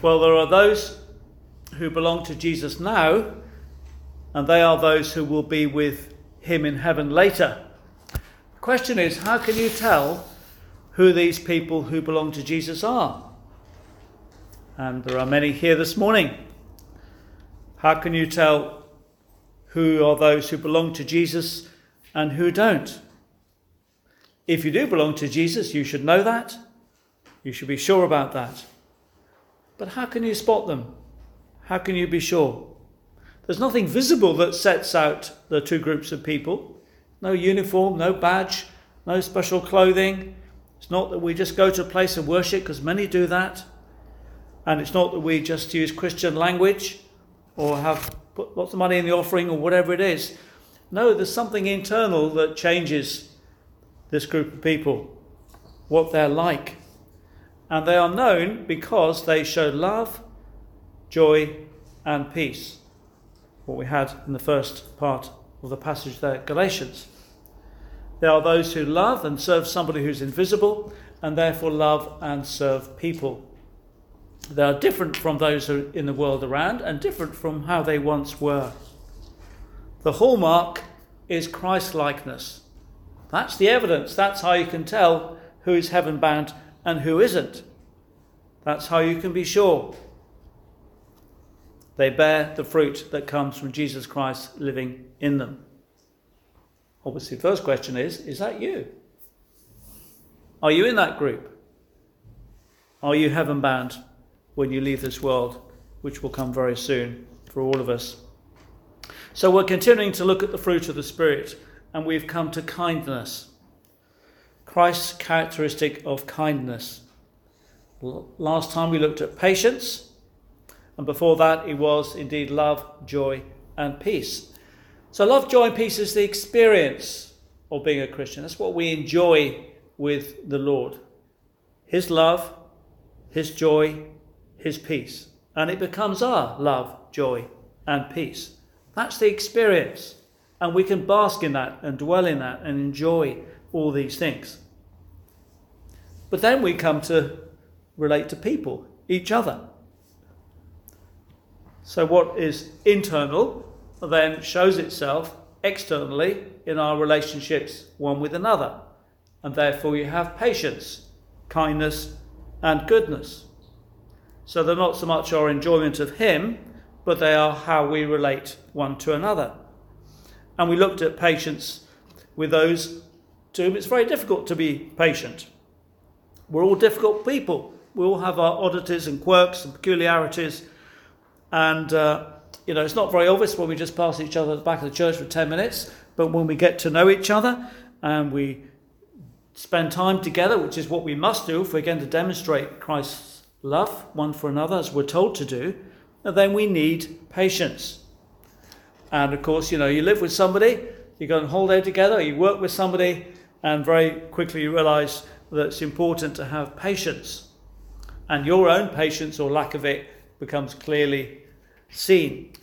Well, there are those who belong to Jesus now, and they are those who will be with him in heaven later. The question is, how can you tell who these people who belong to Jesus are? And there are many here this morning. How can you tell who are those who belong to Jesus and who don't? If you do belong to Jesus, you should know that. You should be sure about that. But how can you spot them? How can you be sure? There's nothing visible that sets out the two groups of people. No uniform, no badge, no special clothing. It's not that we just go to a place of worship, because many do that. And it's not that we just use Christian language or have put lots of money in the offering or whatever it is. No, there's something internal that changes this group of people, what they're like. And they are known because they show love, joy, and peace. What we had in the first part of the passage there, Galatians. They are those who love and serve somebody who's invisible, and therefore love and serve people. They are different from those who are in the world around, and different from how they once were. The hallmark is Christ-likeness. That's the evidence. That's how you can tell who is heaven-bound and who isn't. That's how you can be sure. They bear the fruit that comes from Jesus Christ living in them. Obviously, the first question is that you? Are you in that group? Are you heaven-bound when you leave this world, which will come very soon for all of us? So we're continuing to look at the fruit of the Spirit, and we've come to kindness. Christ's characteristic of kindness. Last time we looked at patience, and before that it was indeed love, joy, and peace. So love, joy, and peace is the experience of being a Christian. That's what we enjoy with the Lord. His love, his joy, his peace. And it becomes our love, joy, and peace. That's the experience. And we can bask in that and dwell in that and enjoy all these things. But then we come to relate to people, each other. So what is internal then shows itself externally in our relationships one with another. And therefore you have patience, kindness, and goodness. So they're not so much our enjoyment of him, but they are how we relate one to another. And we looked at patience with those to whom it's very difficult to be patient. We're all difficult people. We all have our oddities and quirks and peculiarities. And, it's not very obvious when we just pass each other at the back of the church for 10 minutes. But when we get to know each other and we spend time together, which is what we must do if we're going to demonstrate Christ's love one for another, as we're told to do, then we need patience. And of course, you live with somebody, you go on holiday together, you work with somebody, and very quickly you realise that it's important to have patience. And your own patience or lack of it becomes clearly seen.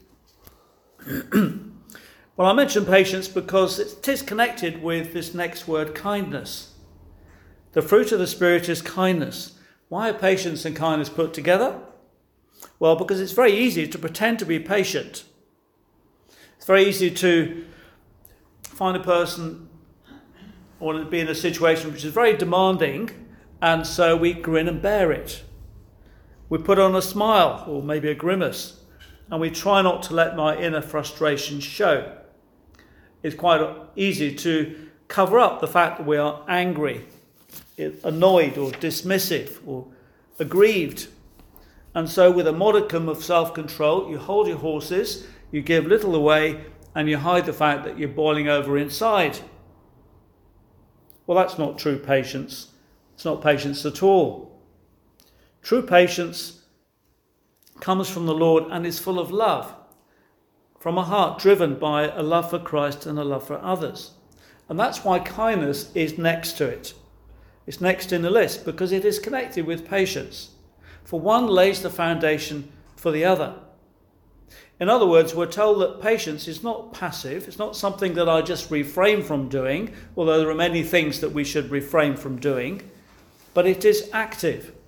Well, I mention patience because it is connected with this next word, kindness. The fruit of the Spirit is kindness. Why are patience and kindness put together? Well, because it's very easy to pretend to be patient. It's very easy to find a person or to be in a situation which is very demanding, and so we grin and bear it. We put on a smile or maybe a grimace, and we try not to let my inner frustration show. It's quite easy to cover up the fact that we are angry, annoyed or dismissive or aggrieved. And so with a modicum of self-control, you hold your horses, you give little away, and you hide the fact that you're boiling over inside. Well, that's not true patience. It's not patience at all. True patience comes from the Lord and is full of love, from a heart driven by a love for Christ and a love for others. And that's why kindness is next to it. It's next in the list because it is connected with patience. For one lays the foundation for the other. In other words, we're told that patience is not passive. It's not something that I just refrain from doing, although there are many things that we should refrain from doing, but it is active.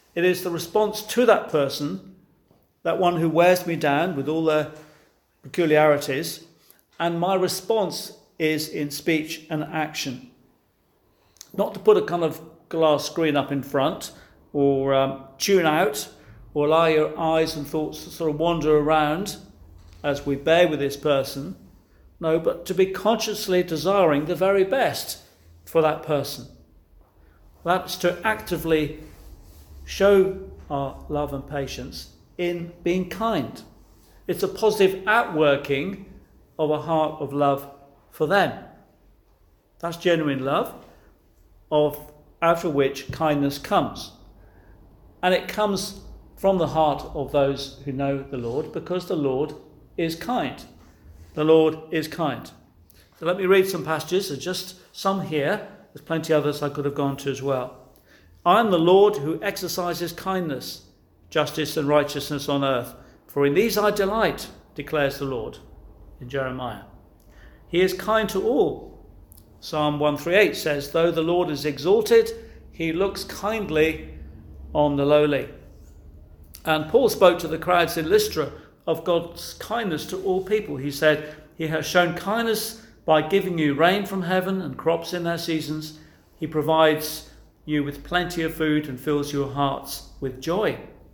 It is the response to that person, that one who wears me down with all their peculiarities, and my response is in speech and action. Not to put a kind of glass screen up in front, or tune out, or allow your eyes and thoughts to sort of wander around as we bear with this person. No, but to be consciously desiring the very best for that person. That's to actively show our love and patience in being kind. It's a positive outworking of a heart of love for them. That's genuine love, out of which kindness comes. And it comes from the heart of those who know the Lord, because the Lord is kind. The Lord is kind. So let me read some passages. There's just some here. There's plenty others I could have gone to as well. I am the Lord who exercises kindness, justice and righteousness on earth. For in these I delight, declares the Lord, in Jeremiah. He is kind to all. Psalm 138 says, though the Lord is exalted, he looks kindly on the lowly. And Paul spoke to the crowds in Lystra of God's kindness to all people. He said, he has shown kindness by giving you rain from heaven and crops in their seasons. He provides you with plenty of food and fills your hearts with joy.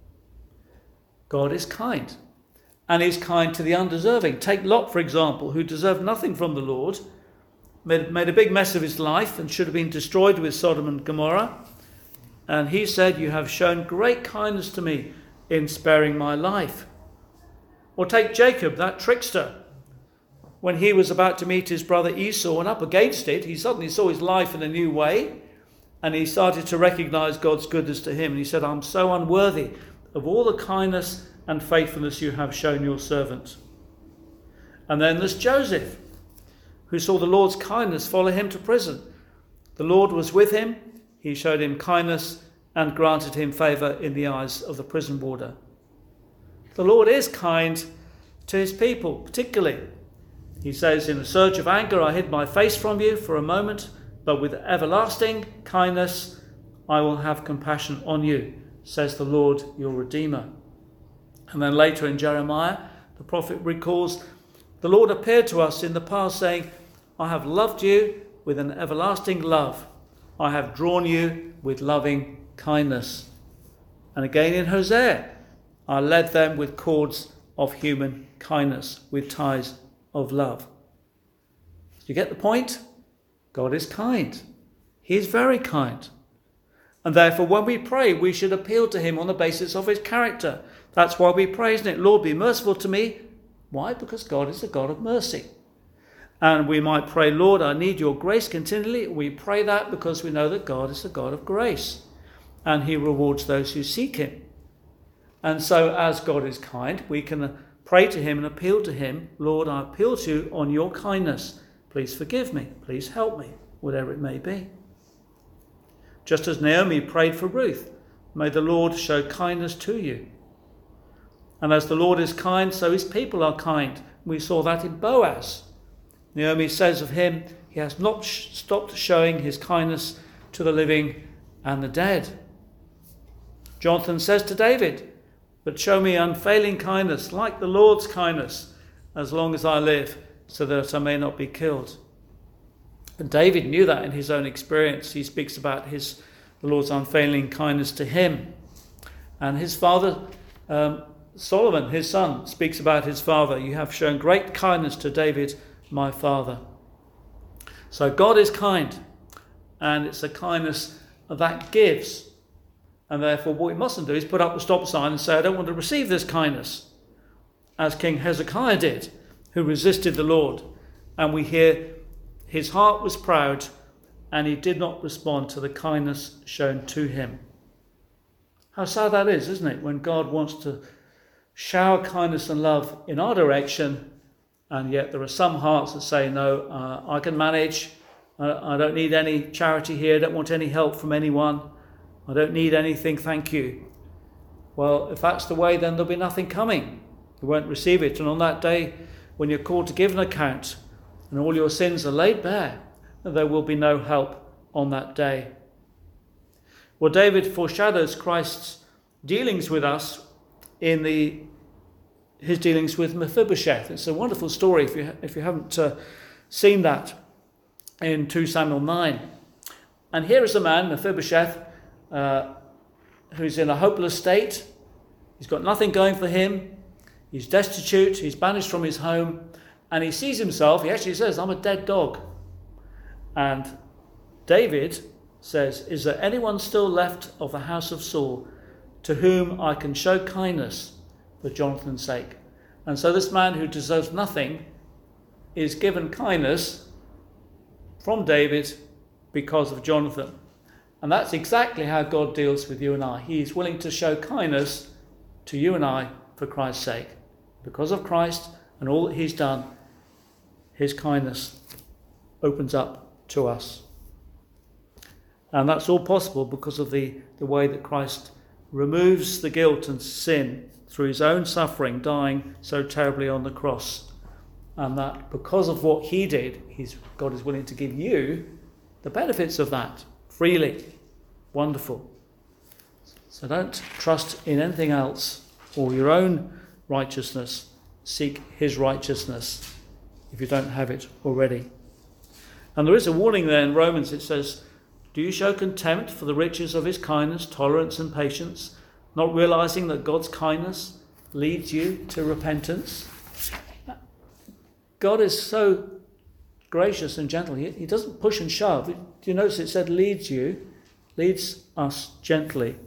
God is kind, and he's kind to the undeserving. Take Lot, for example, who deserved nothing from the Lord, made a big mess of his life and should have been destroyed with Sodom and Gomorrah. And he said, you have shown great kindness to me in sparing my life. Or take Jacob, that trickster. When he was about to meet his brother Esau and up against it, he suddenly saw his life in a new way, and he started to recognize God's goodness to him. And he said, I'm so unworthy of all the kindness and faithfulness you have shown your servant. And then there's Joseph, who saw the Lord's kindness follow him to prison. The Lord was with him. He showed him kindness and granted him favour in the eyes of the prison warder. The Lord is kind to his people, particularly. He says, in a surge of anger, I hid my face from you for a moment, but with everlasting kindness I will have compassion on you, says the Lord your Redeemer. And then later in Jeremiah, the prophet recalls, the Lord appeared to us in the past saying, I have loved you with an everlasting love. I have drawn you with loving kindness. And again in Hosea, I led them with cords of human kindness, with ties of love. You get the point? God is kind. He is very kind. And therefore, when we pray, we should appeal to him on the basis of his character. That's why we pray, isn't it? Lord, be merciful to me. Why? Because God is a God of mercy. And we might pray, Lord, I need your grace continually. We pray that because we know that God is a God of grace, and he rewards those who seek him. And so as God is kind, we can pray to him and appeal to him. Lord, I appeal to you on your kindness. Please forgive me. Please help me, whatever it may be. Just as Naomi prayed for Ruth, may the Lord show kindness to you. And as the Lord is kind, so his people are kind. We saw that in Boaz. Naomi says of him, he has not stopped showing his kindness to the living and the dead. Jonathan says to David, but show me unfailing kindness, like the Lord's kindness, as long as I live, so that I may not be killed. And David knew that in his own experience. He speaks about the Lord's unfailing kindness to him. And his father, Solomon, his son, speaks about his father. You have shown great kindness to David, my father. So God is kind, and it's a kindness that gives. And therefore what we mustn't do is put up the stop sign and say, I don't want to receive this kindness, as King Hezekiah did, who resisted the Lord. And we hear his heart was proud, and he did not respond to the kindness shown to him. How sad that is, isn't it? When God wants to shower kindness and love in our direction, and yet there are some hearts that say, no, I can manage. I don't need any charity here. I don't want any help from anyone. I don't need anything, thank you. Well, if that's the way, then there'll be nothing coming. You won't receive it. And on that day, when you're called to give an account and all your sins are laid bare, there will be no help on that day. Well, David foreshadows Christ's dealings with us in his dealings with Mephibosheth. It's a wonderful story if you haven't seen that in 2 Samuel 9. And here is a man, Mephibosheth, who's in a hopeless state. He's got nothing going for him. He's destitute. He's banished from his home. And he sees himself, he actually says, I'm a dead dog. And David says, is there anyone still left of the house of Saul to whom I can show kindness for Jonathan's sake? And so this man who deserves nothing is given kindness from David because of Jonathan. And that's exactly how God deals with you and I. He is willing to show kindness to you and I for Christ's sake. Because of Christ and all that he's done, his kindness opens up to us. And that's all possible because of the way that Christ removes the guilt and sin through his own suffering, dying so terribly on the cross. And that because of what he did, God is willing to give you the benefits of that freely. Wonderful. So don't trust in anything else or your own righteousness. Seek his righteousness if you don't have it already. And there is a warning there in Romans. It says, do you show contempt for the riches of his kindness, tolerance and patience, not realizing that God's kindness leads you to repentance? God is so gracious and gentle. He doesn't push and shove. Do you notice it said leads us gently.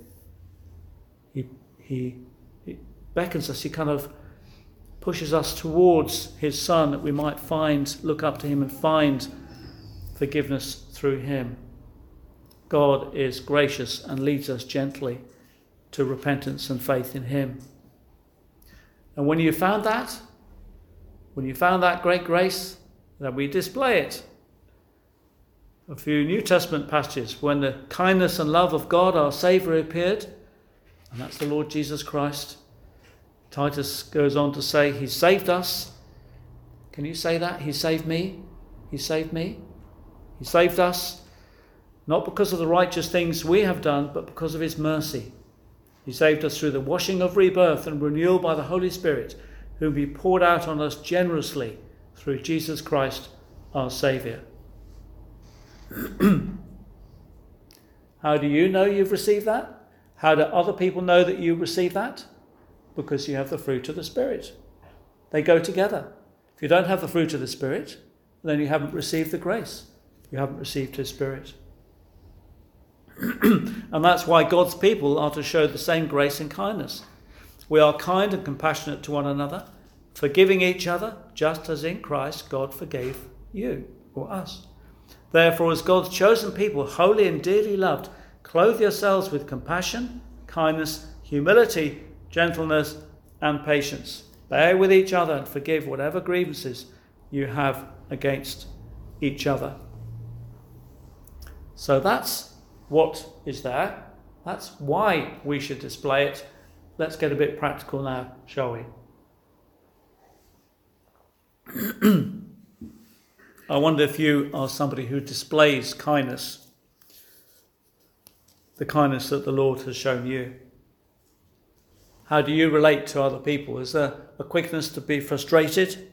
He beckons us. He kind of pushes us towards his Son that we might look up to him and find forgiveness through him. God is gracious and leads us gently to repentance and faith in him. And when you found that great grace, then we display it. A few New Testament passages, when the kindness and love of God, our Saviour, appeared, and that's the Lord Jesus Christ. Titus goes on to say, he saved us. Can you say that? He saved me. He saved me. He saved us, not because of the righteous things we have done, but because of his mercy. He saved us through the washing of rebirth and renewal by the Holy Spirit, whom he poured out on us generously through Jesus Christ, our Saviour. How do you know you've received that? How do other people know that you received that? Because you have the fruit of the Spirit. They go together. If you don't have the fruit of the Spirit, then you haven't received the grace. You haven't received his Spirit. And that's why God's people are to show the same grace and kindness. We are kind and compassionate to one another, forgiving each other, just as in Christ God forgave you or us. Therefore, as God's chosen people, holy and dearly loved, clothe yourselves with compassion, kindness, humility, gentleness, and patience. Bear with each other and forgive whatever grievances you have against each other. So that's what is there. That's why we should display it. Let's get a bit practical now, shall we? I wonder if you are somebody who displays kindness, the kindness that the Lord has shown you. How do you relate to other people? Is there a quickness to be frustrated?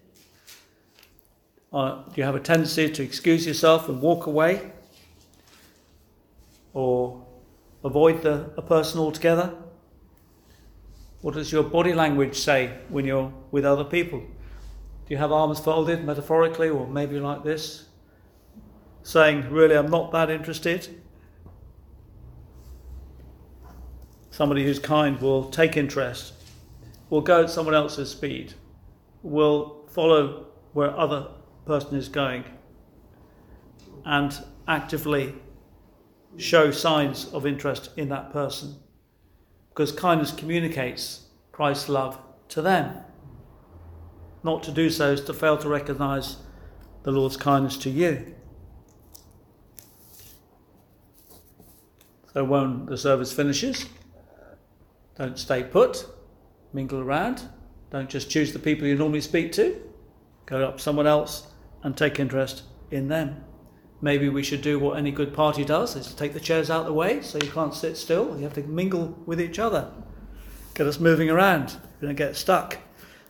Do you have a tendency to excuse yourself and walk away? Or avoid a person altogether? What does your body language say when you're with other people? Do you have arms folded, metaphorically, or maybe like this? Saying, really, I'm not that interested. Somebody who's kind will take interest, will go at someone else's speed, will follow where other person is going, and actively show signs of interest in that person. Because kindness communicates Christ's love to them. Not to do so is to fail to recognise the Lord's kindness to you. So when the service finishes, don't stay put, mingle around. Don't just choose the people you normally speak to. Go up to someone else and take interest in them. Maybe we should do what any good party does, is to take the chairs out of the way so you can't sit still. You have to mingle with each other. get us moving around. We don't get stuck.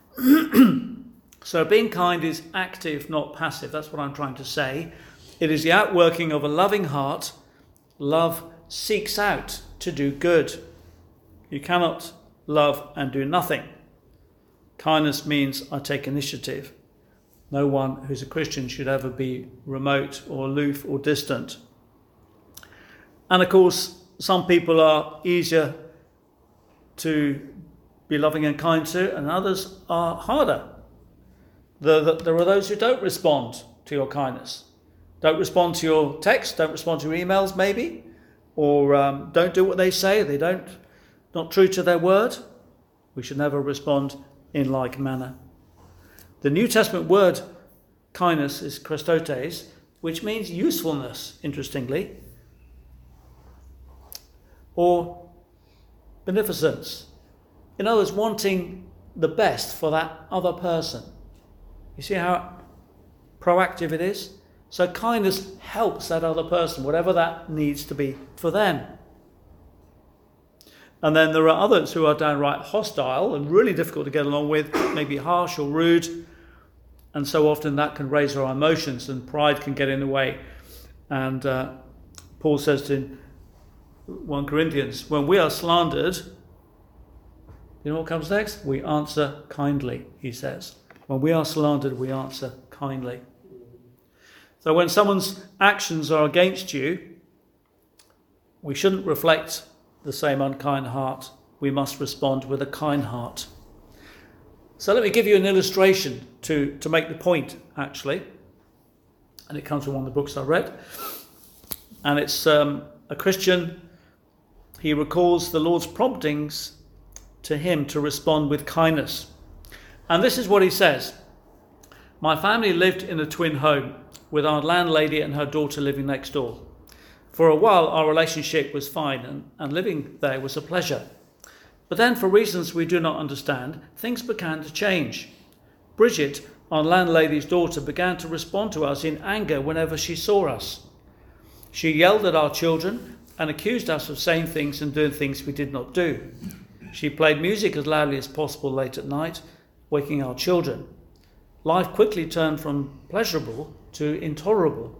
So being kind is active, not passive. That's what I'm trying to say. It is the outworking of a loving heart. Love seeks out to do good. You cannot love and do nothing. Kindness means I take initiative. No one who's a Christian should ever be remote or aloof or distant. And of course, some people are easier to be loving and kind to, and others are harder. There are those who don't respond to your kindness. Don't respond to your texts, don't respond to your emails maybe, or don't do what they say. They not true to their word. We should never respond in like manner. The New Testament word kindness is Christotes, which means usefulness, interestingly, or beneficence. In other words, wanting the best for that other person. You see how proactive it is? So kindness helps that other person, whatever that needs to be for them. And then there are others who are downright hostile and really difficult to get along with, maybe harsh or rude. And so often that can raise our emotions and pride can get in the way. And Paul says in 1 Corinthians, when we are slandered, you know what comes next? We answer kindly, he says. When we are slandered, we answer kindly. So when someone's actions are against you, we shouldn't reflect the same unkind heart. We must respond with a kind heart. So let me give you an illustration to make the point, actually. And it comes from one of the books I read. And it's a Christian. He recalls the Lord's promptings to him to respond with kindness. And this is what he says. My family lived in a twin home with our landlady and her daughter living next door. For a while our relationship was fine and living there was a pleasure. But then for reasons we do not understand, things began to change. Bridget, our landlady's daughter, began to respond to us in anger whenever she saw us. She yelled at our children and accused us of saying things and doing things we did not do. She played music as loudly as possible late at night, waking our children. Life quickly turned from pleasurable to intolerable.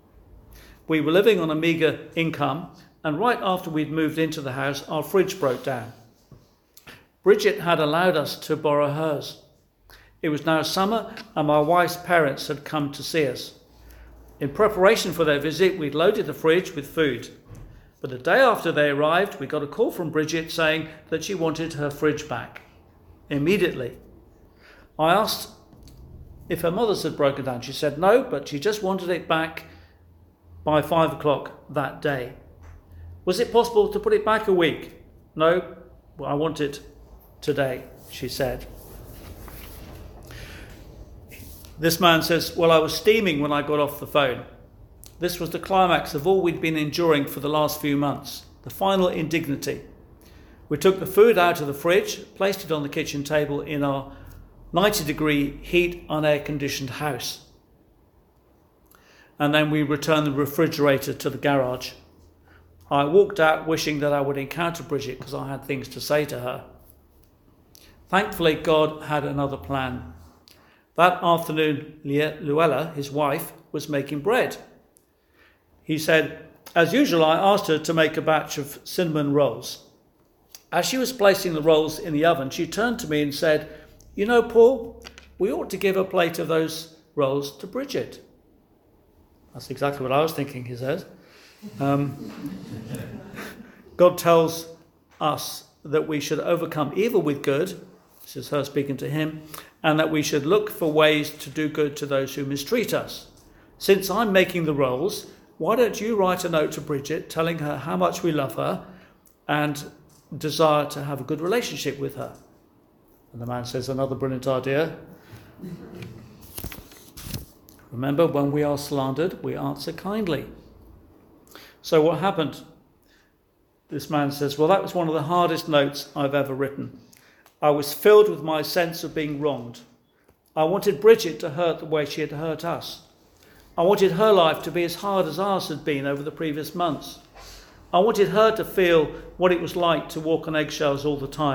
We were living on a meagre income, and right after we'd moved into the house, our fridge broke down. Bridget had allowed us to borrow hers. It was now summer, and my wife's parents had come to see us. In preparation for their visit, we'd loaded the fridge with food. But the day after they arrived, we got a call from Bridget saying that she wanted her fridge back. Immediately. I asked if her mother's had broken down. She said no, but she just wanted it back by 5 o'clock that day. Was it possible to put it back a week? No, I want it today, she said. This man says, well, I was steaming when I got off the phone. This was the climax of all we'd been enduring for the last few months, the final indignity. We took the food out of the fridge, placed it on the kitchen table in our 90-degree heat unair-conditioned house. And then we returned the refrigerator to the garage. I walked out wishing that I would encounter Bridget because I had things to say to her. Thankfully, God had another plan. That afternoon, Luella, his wife, was making bread. He said, as usual, I asked her to make a batch of cinnamon rolls. As she was placing the rolls in the oven, she turned to me and said, you know, Paul, we ought to give a plate of those rolls to Bridget. That's exactly what I was thinking, he says. God tells us that we should overcome evil with good, this is her speaking to him, and that we should look for ways to do good to those who mistreat us. Since I'm making the rolls, why don't you write a note to Bridget telling her how much we love her and desire to have a good relationship with her? And the man says, another brilliant idea. Remember, when we are slandered, we answer kindly. So what happened? This man says, well, that was one of the hardest notes I've ever written. I was filled with my sense of being wronged. I wanted Bridget to hurt the way she had hurt us. I wanted her life to be as hard as ours had been over the previous months. I wanted her to feel what it was like to walk on eggshells all the time.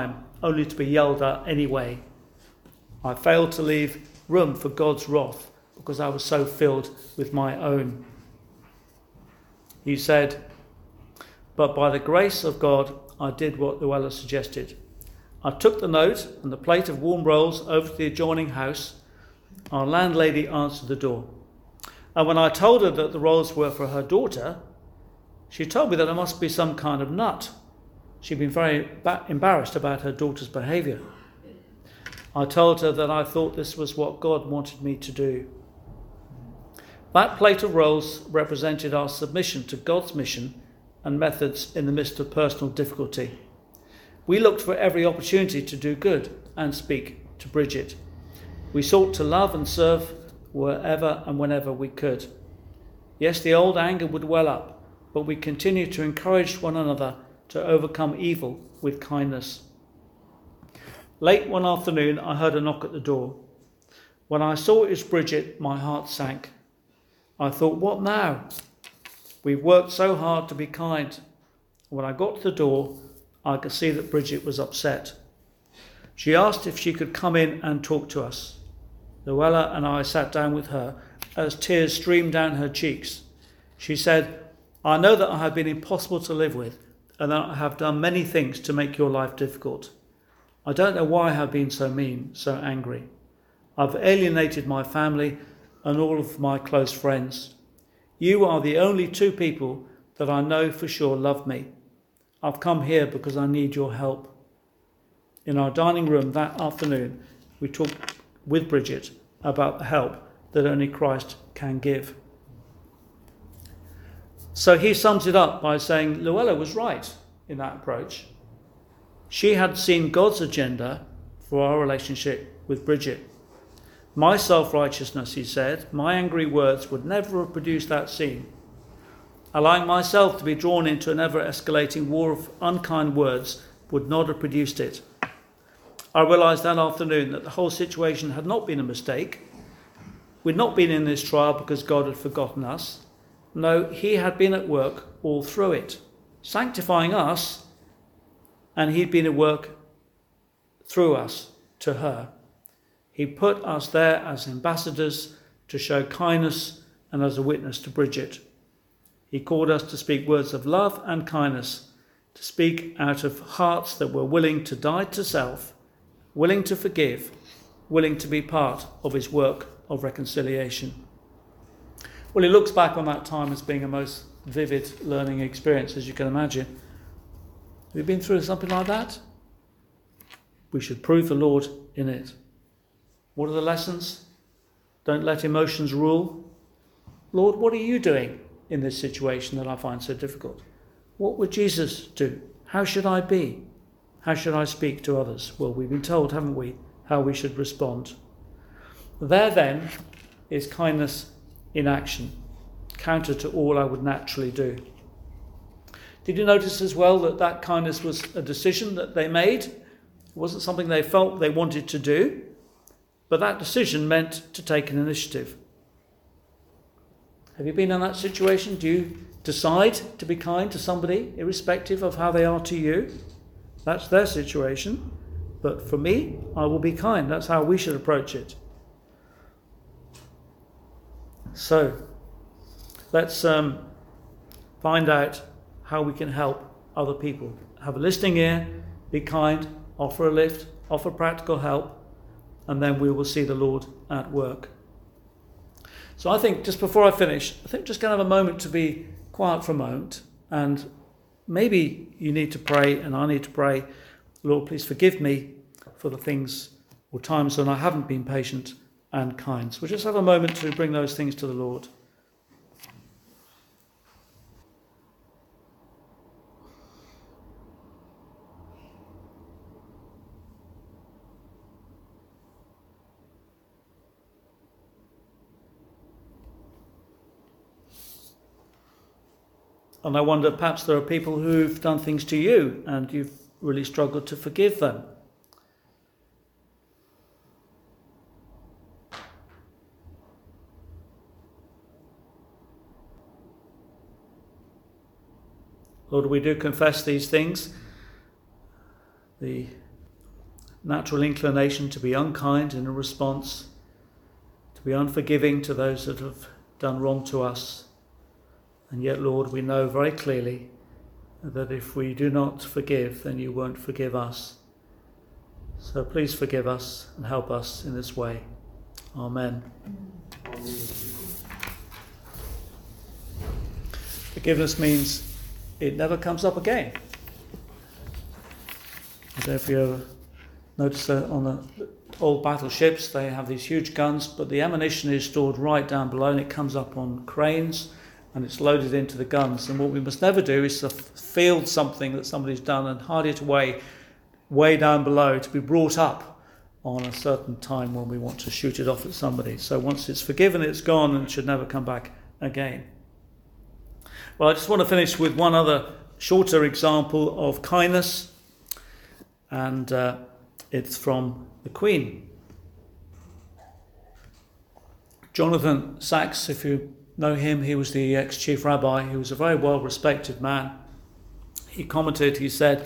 only to be yelled at anyway. I failed to leave room for God's wrath because I was so filled with my own. He said, but by the grace of God, I did what Luella suggested. I took the note and the plate of warm rolls over to the adjoining house. Our landlady answered the door. And when I told her that the rolls were for her daughter, she told me that I must be some kind of nut. She'd been very embarrassed about her daughter's behaviour. I told her that I thought this was what God wanted me to do. That plate of rolls represented our submission to God's mission and methods in the midst of personal difficulty. We looked for every opportunity to do good and speak to Bridget. We sought to love and serve wherever and whenever we could. Yes, the old anger would well up, but we continued to encourage one another to overcome evil with kindness. Late one afternoon, I heard a knock at the door. When I saw it was Bridget, my heart sank. I thought, what now? We've worked so hard to be kind. When I got to the door, I could see that Bridget was upset. She asked if she could come in and talk to us. Luella and I sat down with her as tears streamed down her cheeks. She said, I know that I have been impossible to live with and that I have done many things to make your life difficult. I don't know why I have been so mean, so angry. I've alienated my family and all of my close friends. You are the only two people that I know for sure love me. I've come here because I need your help. In our dining room that afternoon, we talked with Bridget about the help that only Christ can give. So he sums it up by saying Luella was right in that approach. She had seen God's agenda for our relationship with Bridget. My self-righteousness, he said, my angry words would never have produced that scene. Allowing myself to be drawn into an ever-escalating war of unkind words would not have produced it. I realised that afternoon that the whole situation had not been a mistake. We'd not been in this trial because God had forgotten us. No, he had been at work all through it, sanctifying us, and he'd been at work through us to her. He put us there as ambassadors to show kindness and as a witness to Bridget. He called us to speak words of love and kindness, to speak out of hearts that were willing to die to self, willing to forgive, willing to be part of his work of reconciliation. Well, he looks back on that time as being a most vivid learning experience, as you can imagine. Have you been through something like that? We should prove the Lord in it. What are the lessons? Don't let emotions rule. Lord, what are you doing in this situation that I find so difficult? What would Jesus do? How should I be? How should I speak to others? Well, we've been told, haven't we, how we should respond. There then is kindness in action, counter to all I would naturally do. Did you notice as well that that kindness was a decision that they made? It wasn't something they felt they wanted to do, but that decision meant to take an initiative. Have you been in that situation? Do you decide to be kind to somebody, irrespective of how they are to you? That's their situation. But for me, I will be kind. That's how we should approach it. So, let's find out how we can help other people. Have a listening ear, be kind, offer a lift, offer practical help, and then we will see the Lord at work. So I think, just before I finish, I think just going to have a moment to be quiet for a moment, and maybe you need to pray, and I need to pray, Lord, please forgive me for the things or times when I haven't been patient and kind. So we'll just have a moment to bring those things to the Lord. And I wonder, perhaps there are people who've done things to you and you've really struggled to forgive them. Lord, we do confess these things, the natural inclination to be unkind in a response, to be unforgiving to those that have done wrong to us. And yet, Lord, we know very clearly that if we do not forgive, then you won't forgive us. So please forgive us and help us in this way. Amen. Forgiveness means it never comes up again. I don't know if you ever noticed that on the old battleships, they have these huge guns, but the ammunition is stored right down below and it comes up on cranes and it's loaded into the guns. And what we must never do is to field something that somebody's done and hide it away way down below to be brought up on a certain time when we want to shoot it off at somebody. So once it's forgiven, it's gone and should never come back again. Well, I just want to finish with one other shorter example of kindness, and it's from the Queen. Jonathan Sacks, if you know him, he was the ex-chief rabbi. He was a very well-respected man. He commented, he said,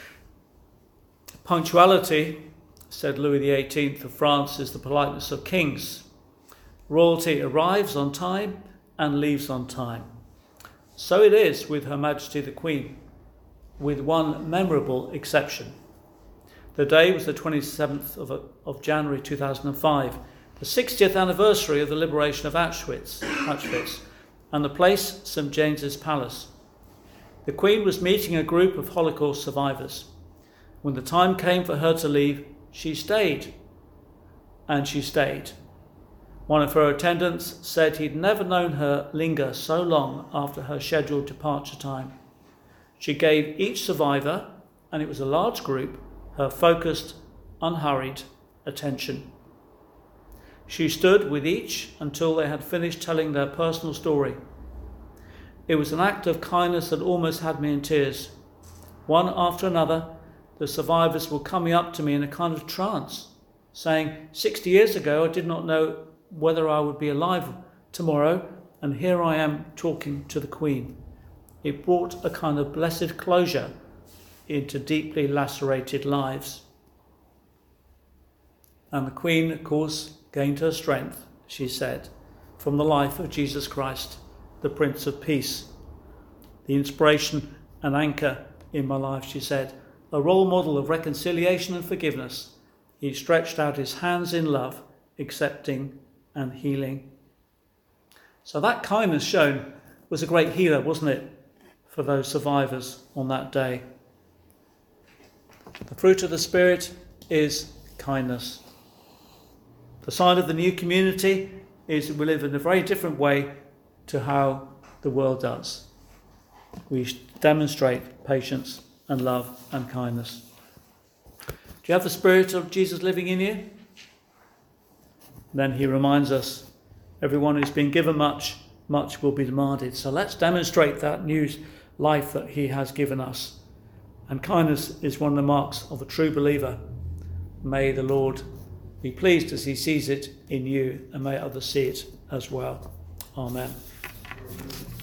"Punctuality, said Louis XVIII of France, is the politeness of kings. Royalty arrives on time and leaves on time. So it is with Her Majesty the Queen, with one memorable exception. The day was the 27th of January 2005, the 60th anniversary of the liberation of Auschwitz, and the place St. James's Palace. The Queen was meeting a group of Holocaust survivors. When the time came for her to leave, she stayed. And she stayed. One of her attendants said he'd never known her linger so long after her scheduled departure time. She gave each survivor, and it was a large group, her focused, unhurried attention. She stood with each until they had finished telling their personal story. It was an act of kindness that almost had me in tears. One after another, the survivors were coming up to me in a kind of trance, saying, 60 years ago I did not know whether I would be alive tomorrow, and here I am talking to the Queen. It brought a kind of blessed closure into deeply lacerated lives." And the Queen, of course, gained her strength, she said, from the life of Jesus Christ, the Prince of Peace. "The inspiration and anchor in my life," she said, "a role model of reconciliation and forgiveness. He stretched out his hands in love, accepting and healing." So that kindness shown was a great healer, wasn't it, for those survivors on that day. The fruit of the Spirit is kindness. The sign of the new community is that we live in a very different way to how the world does. We demonstrate patience and love and kindness. Do you have the Spirit of Jesus living in you? Then he reminds us, everyone who's been given much, much will be demanded. So let's demonstrate that new life that he has given us. And kindness is one of the marks of a true believer. May the Lord be pleased as he sees it in you, and may others see it as well. Amen.